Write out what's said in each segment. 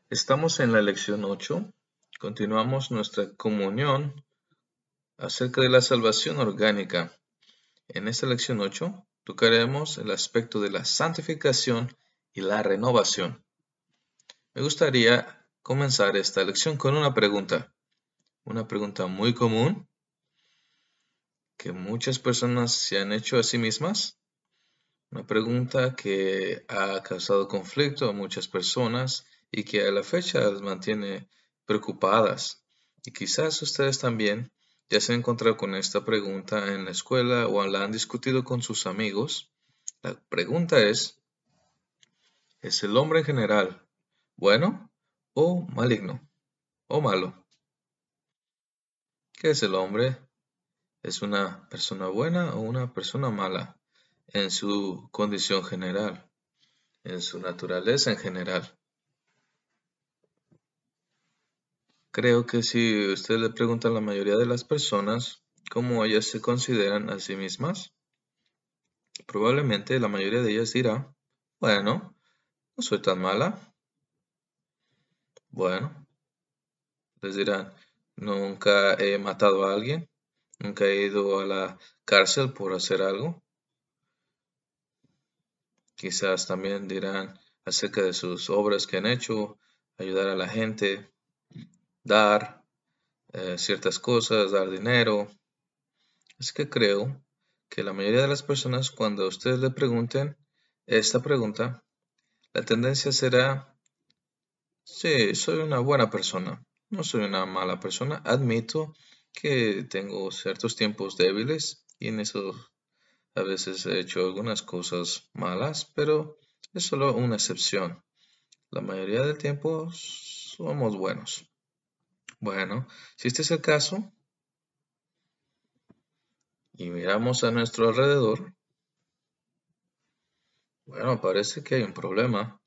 Estamos en la lección 8. Continuamos nuestra comunión acerca de la salvación orgánica. En esta lección 8 tocaremos el aspecto de la santificación y la renovación. Me gustaría comenzar esta lección con una pregunta muy común que muchas personas se han hecho a sí mismas. Una pregunta que ha causado conflicto a muchas personas y que a la fecha las mantiene preocupadas. Y quizás ustedes también ya se han encontrado con esta pregunta en la escuela o la han discutido con sus amigos. La pregunta ¿es el hombre en general bueno o maligno o malo? ¿Qué es el hombre? ¿Es una persona buena o una persona mala en su condición general, en su naturaleza en general? Creo que si usted le pregunta a la mayoría de las personas cómo ellas se consideran a sí mismas, probablemente la mayoría de ellas dirá, bueno, no soy tan mala. Bueno, les dirán, nunca he matado a alguien, nunca he ido a la cárcel por hacer algo. Quizás también dirán acerca de sus obras que han hecho, ayudar a la gente, dar ciertas cosas, dar dinero. Es que creo que la mayoría de las personas, cuando a ustedes le pregunten esta pregunta, la tendencia será, sí, soy una buena persona, no soy una mala persona, admito que tengo ciertos tiempos débiles y en eso a veces he hecho algunas cosas malas, pero es solo una excepción. La mayoría del tiempo somos buenos. Bueno, si este es el caso y miramos a nuestro alrededor, bueno, parece que hay un problema.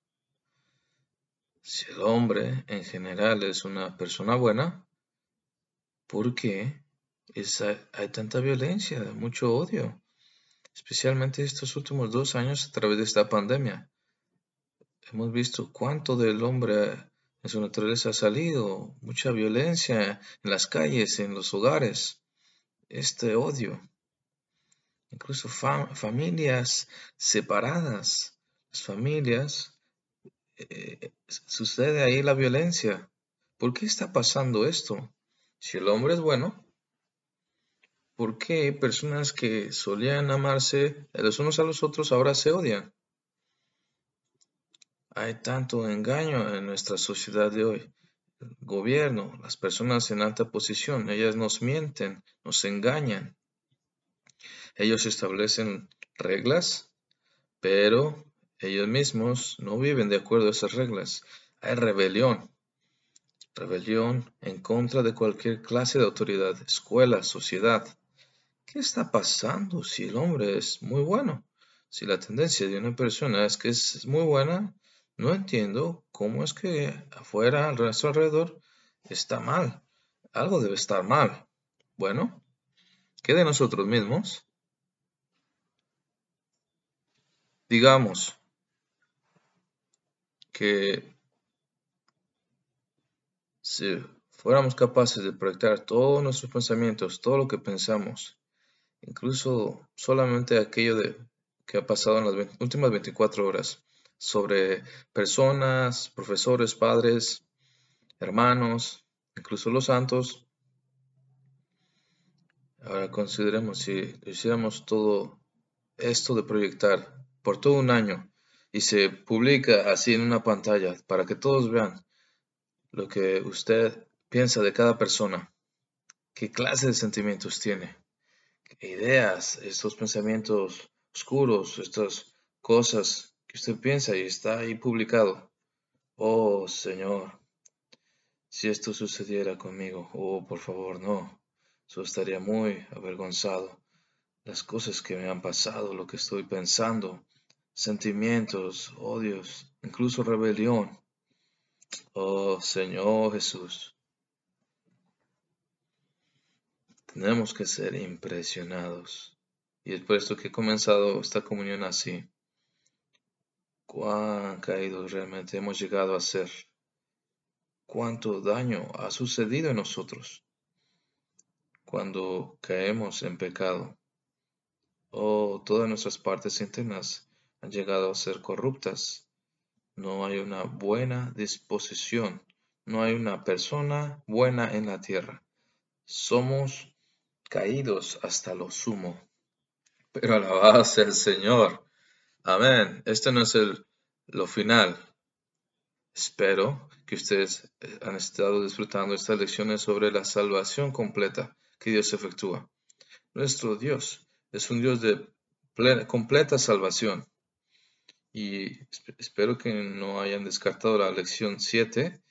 Si el hombre en general es una persona buena, ¿por qué hay tanta violencia, mucho odio? Especialmente estos últimos 2 años a través de esta pandemia. Hemos visto cuánto del hombre en su naturaleza ha salido, mucha violencia en las calles, en los hogares, este odio, incluso familias separadas, las familias, sucede ahí la violencia. ¿Por qué está pasando esto? Si el hombre es bueno, ¿por qué personas que solían amarse los unos a los otros ahora se odian? Hay tanto engaño en nuestra sociedad de hoy. El gobierno, las personas en alta posición, ellas nos mienten, nos engañan. Ellos establecen reglas, pero ellos mismos no viven de acuerdo a esas reglas. Hay rebelión en contra de cualquier clase de autoridad, escuela, sociedad. ¿Qué está pasando si el hombre es muy bueno? Si la tendencia de una persona es que es muy buena, no entiendo cómo es que afuera, al resto alrededor, está mal. Algo debe estar mal. Bueno, ¿qué de nosotros mismos? Digamos que si fuéramos capaces de proyectar todos nuestros pensamientos, todo lo que pensamos, incluso solamente aquello que ha pasado en las últimas 24 horas, sobre personas, profesores, padres, hermanos, incluso los santos. Ahora consideremos si hiciéramos todo esto de proyectar por todo un año y se publica así en una pantalla para que todos vean lo que usted piensa de cada persona, qué clase de sentimientos tiene, ideas, estos pensamientos oscuros, estas cosas que usted piensa y está ahí publicado. Oh, Señor, si esto sucediera conmigo, oh, por favor, no. Yo estaría muy avergonzado. Las cosas que me han pasado, lo que estoy pensando, sentimientos, odios, incluso rebelión. Oh, Señor Jesús, tenemos que ser impresionados. Y es por esto que he comenzado esta comunión así. Cuán caídos realmente hemos llegado a ser. cuánto daño ha sucedido en nosotros cuando caemos en pecado. Todas nuestras partes internas han llegado a ser corruptas. No hay una buena disposición. No hay una persona buena en la tierra. Somos caídos hasta lo sumo. Pero alabado sea el Señor. Amén. Este no es lo final. Espero que ustedes han estado disfrutando estas lecciones sobre la salvación completa que Dios efectúa. Nuestro Dios es un Dios de completa salvación. Y espero que no hayan descartado la lección 7,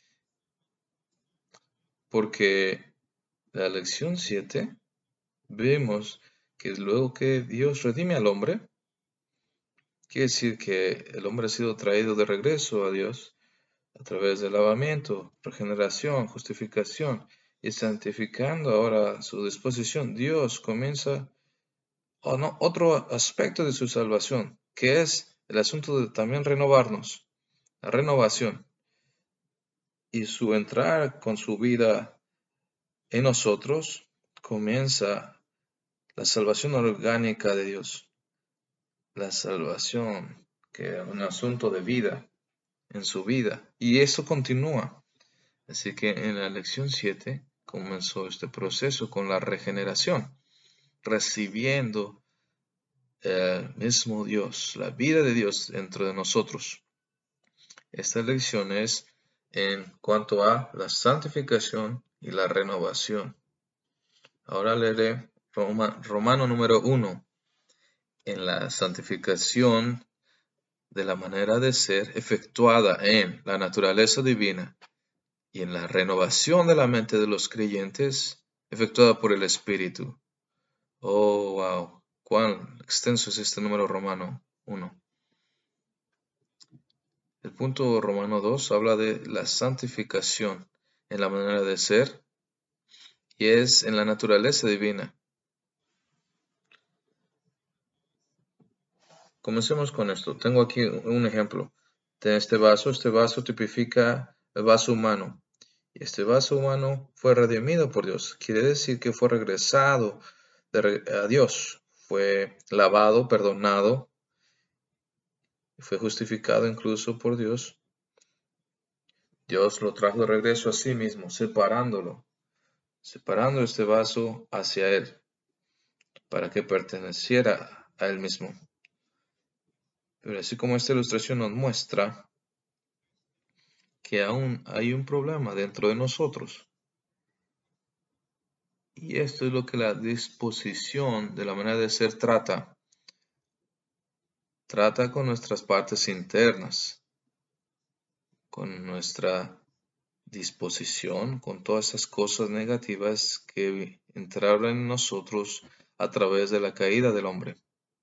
porque la lección 7 vemos que luego que Dios redime al hombre, quiere decir que el hombre ha sido traído de regreso a Dios a través del lavamiento, regeneración, justificación y santificando ahora su disposición. Dios comienza otro aspecto de su salvación, que es el asunto de también renovarnos, la renovación. Y su entrar con su vida en nosotros comienza la salvación orgánica de Dios. La salvación, que es un asunto de vida, en su vida. Y eso continúa. Así que en la lección 7 comenzó este proceso con la regeneración, recibiendo el mismo Dios, la vida de Dios dentro de nosotros. Esta lección es en cuanto a la santificación y la renovación. Ahora leeré Romano número 1. En la santificación de la manera de ser efectuada en la naturaleza divina y en la renovación de la mente de los creyentes efectuada por el Espíritu. Oh, wow. Cuán extenso es este número Romano 1. El punto Romano 2 habla de la santificación en la manera de ser y es en la naturaleza divina. Comencemos con esto. Tengo aquí un ejemplo de este vaso tipifica el vaso humano. Y este vaso humano fue redimido por Dios. Quiere decir que fue regresado a Dios. Fue lavado, perdonado. Fue justificado incluso por Dios. Dios lo trajo de regreso a sí mismo, separando este vaso hacia Él, para que perteneciera a Él mismo. Pero así como esta ilustración nos muestra que aún hay un problema dentro de nosotros. Y esto es lo que la disposición de la manera de ser trata. Trata con nuestras partes internas, con nuestra disposición, con todas esas cosas negativas que entraron en nosotros a través de la caída del hombre.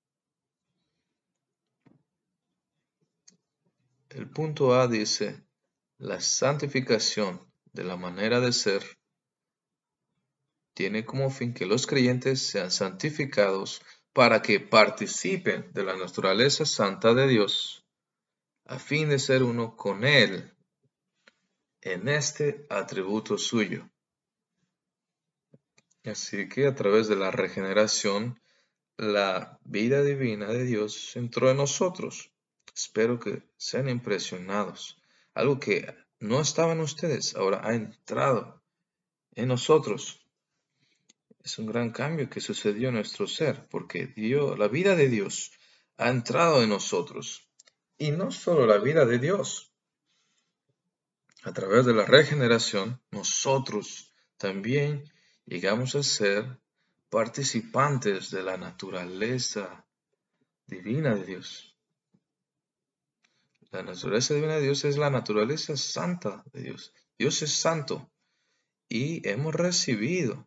El punto A dice, la santificación de la manera de ser tiene como fin que los creyentes sean santificados para que participen de la naturaleza santa de Dios, a fin de ser uno con Él en este atributo suyo. Así que a través de la regeneración, la vida divina de Dios entró en nosotros. Espero que sean impresionados. Algo que no estaba en ustedes, ahora ha entrado en nosotros. Es un gran cambio que sucedió en nuestro ser, porque la vida de Dios ha entrado en nosotros. Y no solo la vida de Dios. A través de la regeneración, nosotros también llegamos a ser participantes de la naturaleza divina de Dios. La naturaleza divina de Dios es la naturaleza santa de Dios. Dios es santo y hemos recibido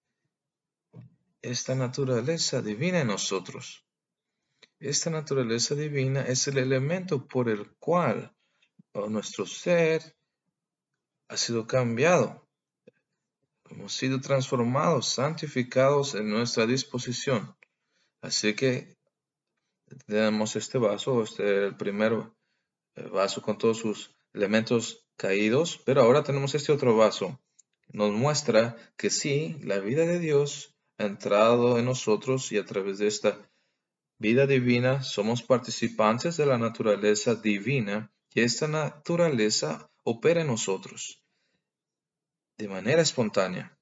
esta naturaleza divina en nosotros. Esta naturaleza divina es el elemento por el cual nuestro ser ha sido cambiado. Hemos sido transformados, santificados en nuestra disposición. Así que tenemos este vaso, el primer vaso con todos sus elementos caídos, pero ahora tenemos este otro vaso. Nos muestra que sí, la vida de Dios ha entrado en nosotros y a través de esta vida divina somos participantes de la naturaleza divina y esta naturaleza opera en nosotros de manera espontánea,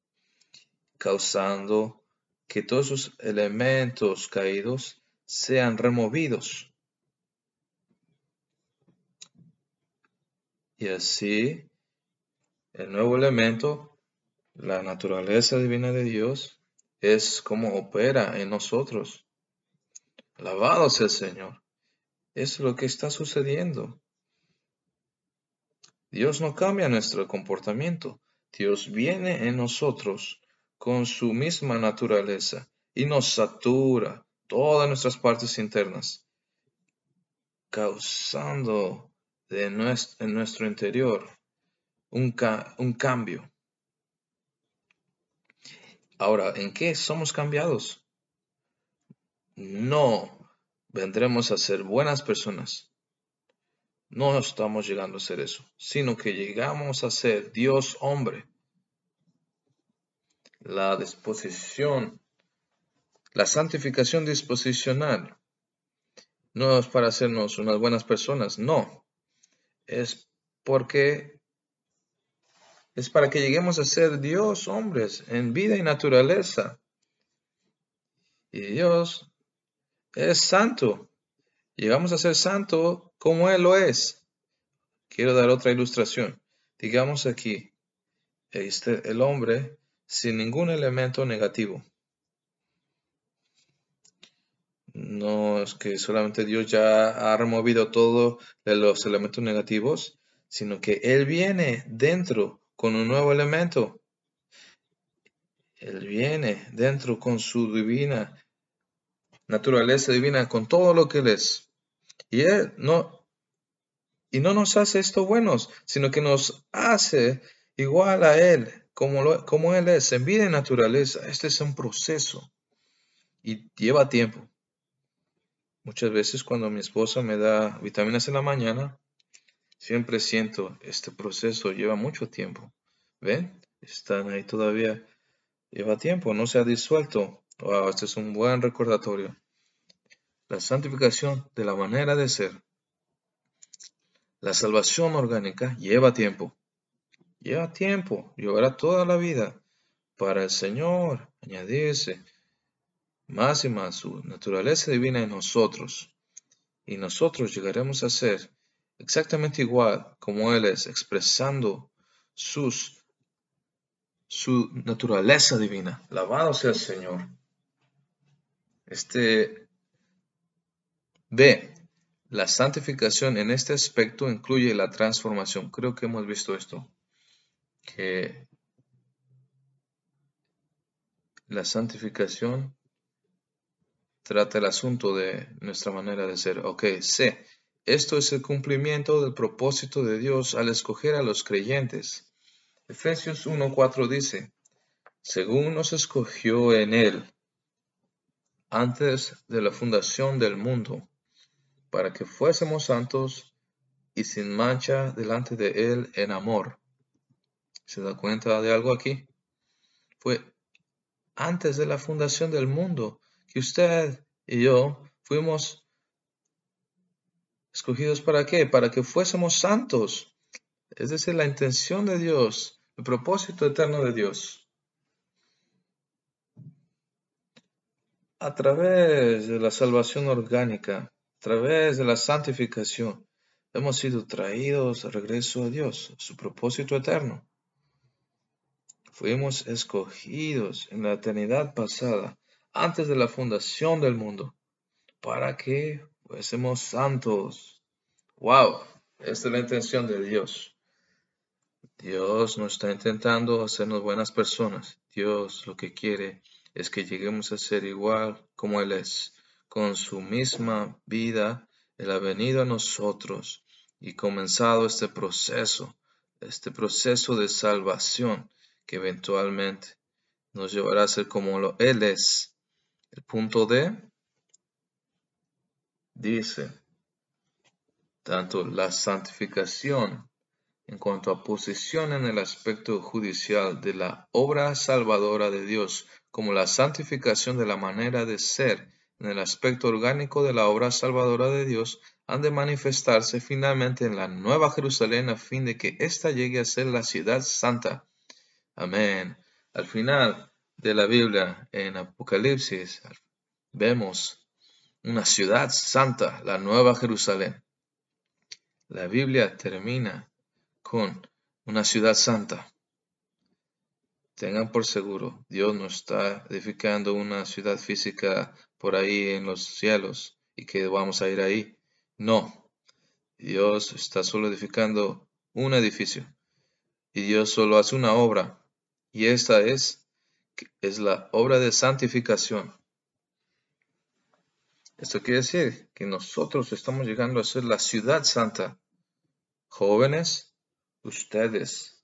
causando que todos sus elementos caídos sean removidos. Y así, el nuevo elemento, la naturaleza divina de Dios, es como opera en nosotros. Alabado sea el Señor. Es lo que está sucediendo. Dios no cambia nuestro comportamiento. Dios viene en nosotros con su misma naturaleza y nos satura todas nuestras partes internas, causando en nuestro interior un cambio. Ahora, ¿en qué somos cambiados? No vendremos a ser buenas personas. No estamos llegando a ser eso, sino que llegamos a ser Dios hombre. La disposición, la santificación disposicional, no es para hacernos unas buenas personas, no. Es para que lleguemos a ser Dios hombres en vida y naturaleza. Y Dios es santo. Llegamos a ser santo como Él lo es. Quiero dar otra ilustración. Digamos aquí, el hombre sin ningún elemento negativo. No es que solamente Dios ya ha removido todos los elementos negativos, sino que Él viene dentro con un nuevo elemento. Él viene dentro con su divina naturaleza divina, con todo lo que Él es. Y no nos hace esto buenos, sino que nos hace igual a Él, como Él es, en vida y naturaleza. Este es un proceso y lleva tiempo. Muchas veces cuando mi esposa me da vitaminas en la mañana, siempre siento este proceso lleva mucho tiempo. ¿Ven? Están ahí todavía. Lleva tiempo, no se ha disuelto. Wow, este es un buen recordatorio. La santificación de la manera de ser. La salvación orgánica lleva tiempo. Lleva tiempo, llevará toda la vida para el Señor añadirse más y más su naturaleza divina en nosotros. Y nosotros llegaremos a ser exactamente igual como Él es, expresando su naturaleza divina. Alabado sea el Señor. La santificación en este aspecto incluye la transformación. Creo que hemos visto esto, que la santificación trata el asunto de nuestra manera de ser. Ok, C. Esto es el cumplimiento del propósito de Dios al escoger a los creyentes. Efesios 1:4 dice, según nos escogió en Él, antes de la fundación del mundo, para que fuésemos santos y sin mancha delante de Él en amor. ¿Se da cuenta de algo aquí? Fue antes de la fundación del mundo que usted y yo fuimos escogidos ¿para qué? Para que fuésemos santos. Es decir, la intención de Dios, el propósito eterno de Dios. A través de la salvación orgánica, a través de la santificación, hemos sido traídos de regreso a Dios, su propósito eterno. Fuimos escogidos en la eternidad pasada, antes de la fundación del mundo, para que fuésemos santos. ¡Wow! Esta es la intención de Dios. Dios no está intentando hacernos buenas personas. Dios lo que quiere es que lleguemos a ser igual como Él es. Con su misma vida, Él ha venido a nosotros y comenzado este proceso de salvación que eventualmente nos llevará a ser como Él es. El punto D dice, tanto la santificación en cuanto a posición en el aspecto judicial de la obra salvadora de Dios, como la santificación de la manera de ser en el aspecto orgánico de la obra salvadora de Dios, han de manifestarse finalmente en la Nueva Jerusalén a fin de que ésta llegue a ser la ciudad santa. Amén. Al final de la Biblia, en Apocalipsis, vemos una ciudad santa, la Nueva Jerusalén. La Biblia termina con una ciudad santa. Tengan por seguro, Dios no está edificando una ciudad física por ahí en los cielos y que vamos a ir ahí. No, Dios está solo edificando un edificio y Dios solo hace una obra, y esta es la obra de santificación. Esto quiere decir que nosotros estamos llegando a ser la ciudad santa. Jóvenes, ustedes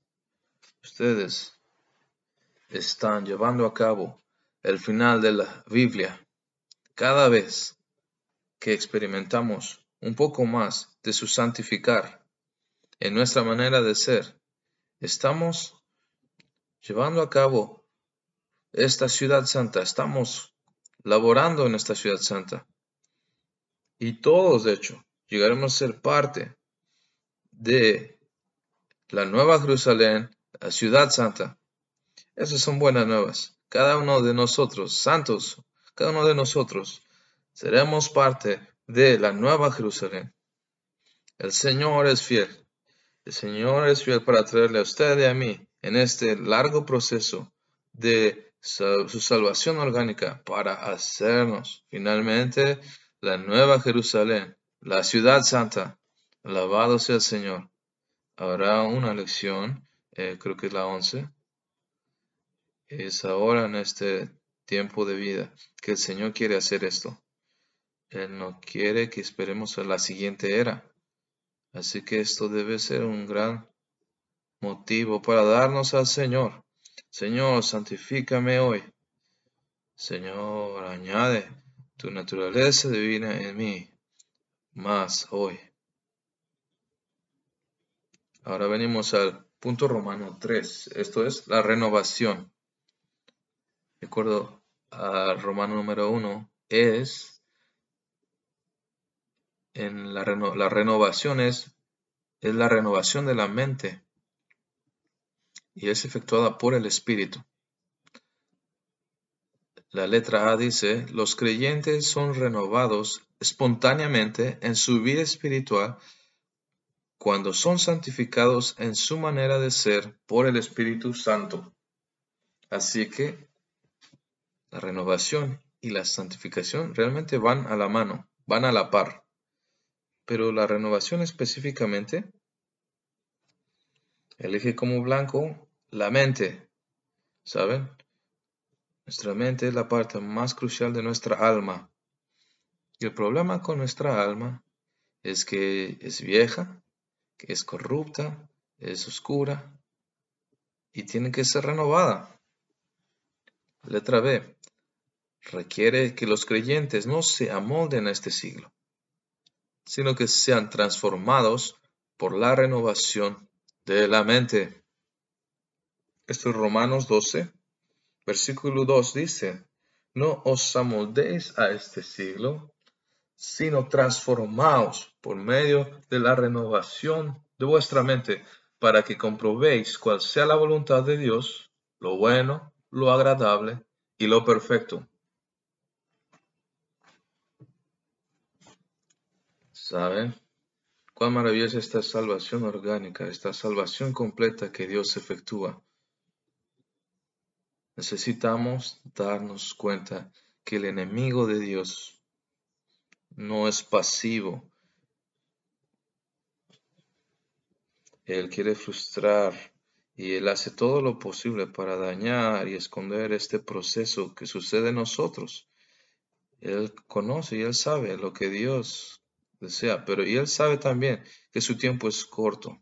están llevando a cabo el final de la Biblia. Cada vez que experimentamos un poco más de su santificar en nuestra manera de ser, estamos llevando a cabo esta ciudad santa, estamos laborando en esta ciudad santa. Y todos, de hecho, llegaremos a ser parte de la Nueva Jerusalén, la ciudad santa. Esas son buenas nuevas. Cada uno de nosotros, santos, cada uno de nosotros, seremos parte de la Nueva Jerusalén. El Señor es fiel. El Señor es fiel para traerle a usted y a mí en este largo proceso de su salvación orgánica para hacernos finalmente la Nueva Jerusalén, la ciudad santa. Alabado sea el Señor. Habrá una lección, creo que es la 11. Es ahora en este tiempo de vida que el Señor quiere hacer esto. Él no quiere que esperemos a la siguiente era. Así que esto debe ser un gran motivo para darnos al Señor. Señor, santifícame hoy. Señor, añade tu naturaleza divina en mí más hoy. Ahora venimos al punto romano 3. Esto es la renovación. De acuerdo a Romano número 1, es en la renovación es la renovación de la mente y es efectuada por el Espíritu. La letra A dice, los creyentes son renovados espontáneamente en su vida espiritual cuando son santificados en su manera de ser por el Espíritu Santo. Así que la renovación y la santificación realmente van a la mano, van a la par. Pero la renovación específicamente elige como blanco la mente, ¿saben? Nuestra mente es la parte más crucial de nuestra alma. Y el problema con nuestra alma es que es vieja, que es corrupta, es oscura y tiene que ser renovada. Letra B. Requiere que los creyentes no se amolden a este siglo, sino que sean transformados por la renovación de la mente. Esto es Romanos 12, versículo 2 dice, no os amoldéis a este siglo, sino transformaos por medio de la renovación de vuestra mente, para que comprobéis cuál sea la voluntad de Dios, lo bueno, lo agradable y lo perfecto. ¿Saben? Cuán maravillosa esta salvación orgánica, esta salvación completa que Dios efectúa. Necesitamos darnos cuenta que el enemigo de Dios no es pasivo. Él quiere frustrar y Él hace todo lo posible para dañar y esconder este proceso que sucede en nosotros. Él conoce y Él sabe lo que Dios desea, pero y Él sabe también que su tiempo es corto.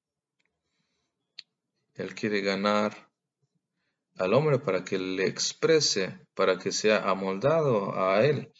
Él quiere ganar al hombre para que le exprese, para que sea amoldado a Él.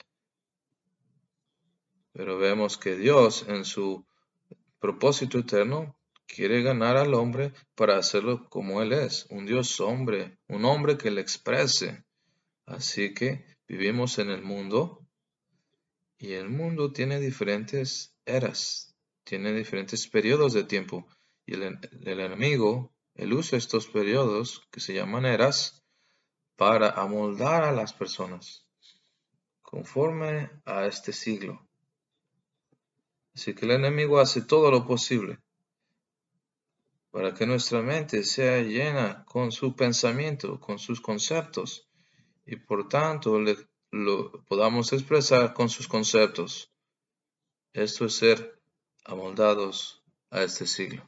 Pero vemos que Dios en su propósito eterno quiere ganar al hombre para hacerlo como él es, un Dios hombre, un hombre que le exprese. Así que vivimos en el mundo y el mundo tiene diferentes eras, tiene diferentes periodos de tiempo. Y el enemigo, él usa estos periodos que se llaman eras para amoldar a las personas conforme a este siglo. Así que el enemigo hace todo lo posible para que nuestra mente sea llena con su pensamiento, con sus conceptos, y por tanto lo podamos expresar con sus conceptos. Esto es ser amoldados a este siglo.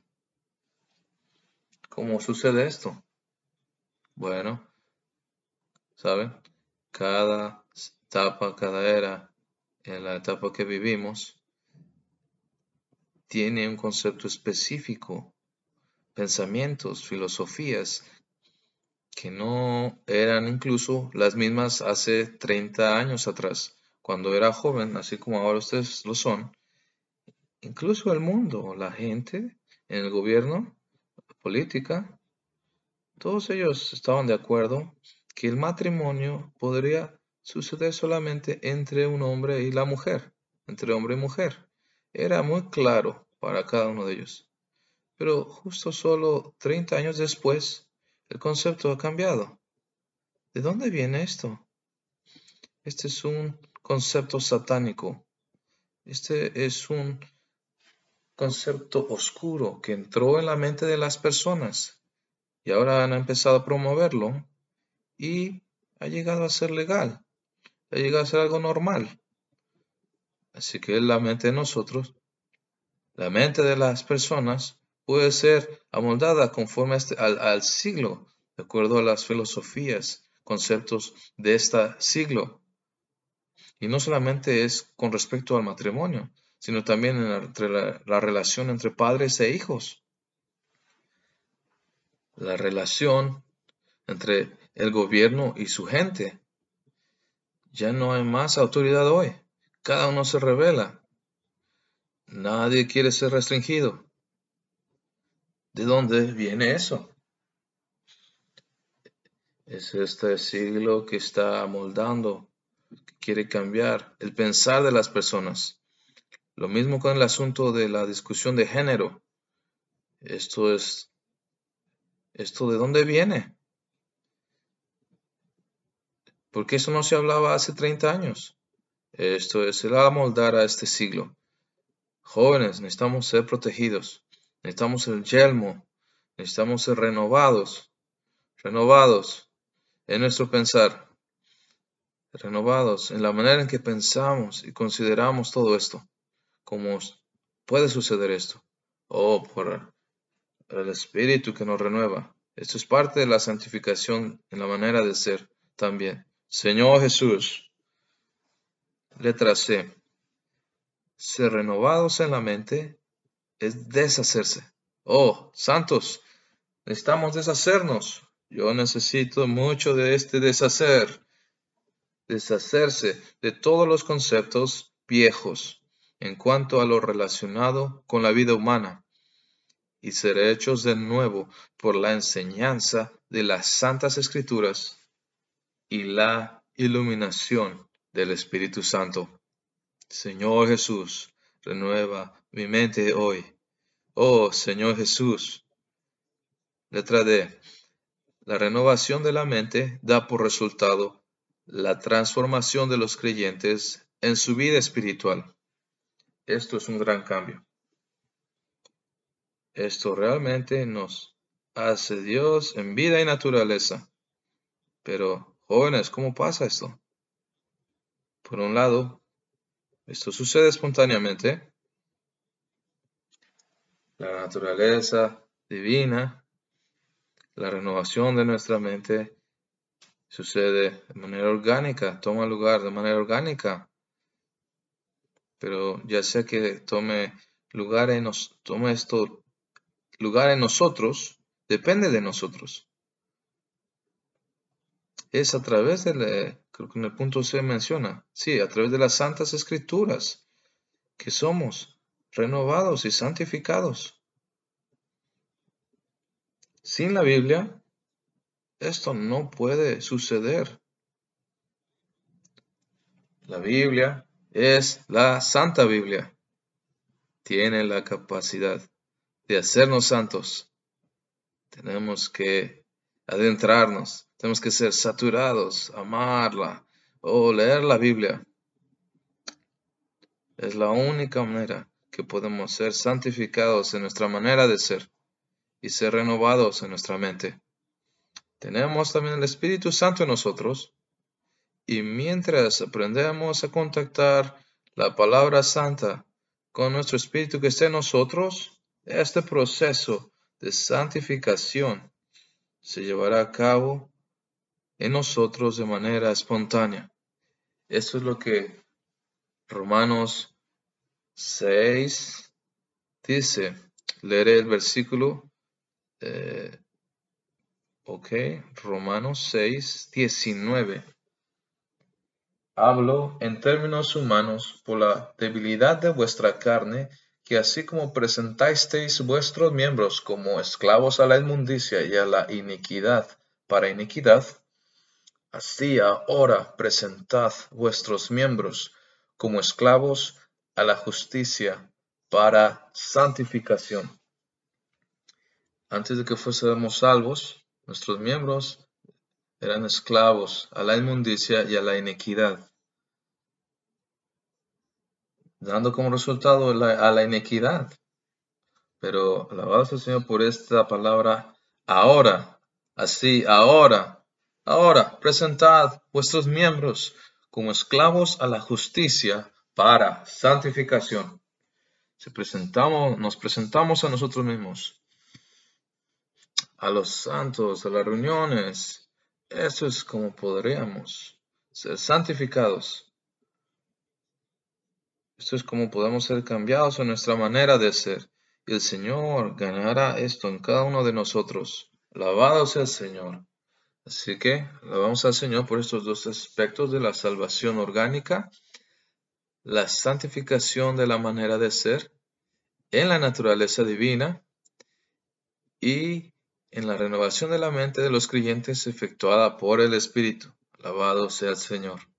¿Cómo sucede esto? Bueno, ¿saben? Cada etapa, cada era, en la etapa que vivimos, tiene un concepto específico, pensamientos, filosofías, que no eran incluso las mismas hace 30 años atrás, cuando era joven, así como ahora ustedes lo son. Incluso el mundo, la gente, en el gobierno, política, todos ellos estaban de acuerdo que el matrimonio podría suceder solamente entre un hombre y la mujer, entre hombre y mujer. Era muy claro para cada uno de ellos. Pero justo solo 30 años después, el concepto ha cambiado. ¿De dónde viene esto? Este es un concepto satánico. Este es un concepto oscuro que entró en la mente de las personas y ahora han empezado a promoverlo y ha llegado a ser legal, ha llegado a ser algo normal. Así que la mente de nosotros, la mente de las personas puede ser amoldada conforme al siglo, de acuerdo a las filosofías, conceptos de este siglo. Y no solamente es con respecto al matrimonio, sino también entre la relación entre padres e hijos. La relación entre el gobierno y su gente. Ya no hay más autoridad hoy. Cada uno se rebela. Nadie quiere ser restringido. ¿De dónde viene eso? Es este siglo que está amoldando, que quiere cambiar el pensar de las personas. Lo mismo con el asunto de la discusión de género. ¿Esto de dónde viene? Porque eso no se hablaba hace 30 años. Esto es el amoldar a este siglo. Jóvenes, necesitamos ser protegidos. Necesitamos el yelmo. Necesitamos ser renovados en nuestro pensar, renovados en la manera en que pensamos y consideramos todo esto. ¿Cómo puede suceder esto? Por el Espíritu que nos renueva. Esto es parte de la santificación en la manera de ser también. Señor Jesús, letra C. Ser renovados en la mente es deshacerse. Oh, santos, necesitamos deshacernos. Yo necesito mucho de este deshacerse de todos los conceptos viejos en cuanto a lo relacionado con la vida humana y ser hechos de nuevo por la enseñanza de las Santas Escrituras y la iluminación del Espíritu Santo. Señor Jesús, renueva mi mente hoy. Oh, Señor Jesús. Letra D. La renovación de la mente da por resultado la transformación de los creyentes en su vida espiritual. Esto es un gran cambio. Esto realmente nos hace Dios en vida y naturaleza. Pero, jóvenes, ¿cómo pasa esto? Por un lado, esto sucede espontáneamente. La naturaleza divina, la renovación de nuestra mente sucede de manera orgánica, toma lugar de manera orgánica. Pero ya sea que tome lugar en nosotros, depende de nosotros. Es a través creo que en el punto C menciona, sí, a través de las Santas Escrituras, que somos renovados y santificados. Sin la Biblia, esto no puede suceder. La Biblia es la Santa Biblia. Tiene la capacidad de hacernos santos. Tenemos que adentrarnos, tenemos que ser saturados, amarla o leer la Biblia. Es la única manera que podemos ser santificados en nuestra manera de ser y ser renovados en nuestra mente. Tenemos también el Espíritu Santo en nosotros y mientras aprendemos a contactar la palabra santa con nuestro Espíritu que está en nosotros, este proceso de santificación se llevará a cabo en nosotros de manera espontánea. Esto es lo que Romanos 6 dice. Leeré el versículo. Romanos 6, 19. Hablo en términos humanos por la debilidad de vuestra carne, que así como presentasteis vuestros miembros como esclavos a la inmundicia y a la iniquidad para iniquidad, así ahora presentad vuestros miembros como esclavos a la justicia para santificación. Antes de que fuésemos salvos, nuestros miembros eran esclavos a la inmundicia y a la iniquidad, dando como resultado a la iniquidad. Pero alabado sea el Señor por esta palabra ahora. Así, ahora, presentad vuestros miembros como esclavos a la justicia para santificación. Nos presentamos a nosotros mismos, a los santos, a las reuniones. Eso es como podríamos ser santificados. Esto es como podemos ser cambiados en nuestra manera de ser. Y el Señor ganará esto en cada uno de nosotros. Alabado sea el Señor. Así que alabamos al Señor por estos dos aspectos de la salvación orgánica, la santificación de la manera de ser en la naturaleza divina y en la renovación de la mente de los creyentes efectuada por el Espíritu. Alabado sea el Señor.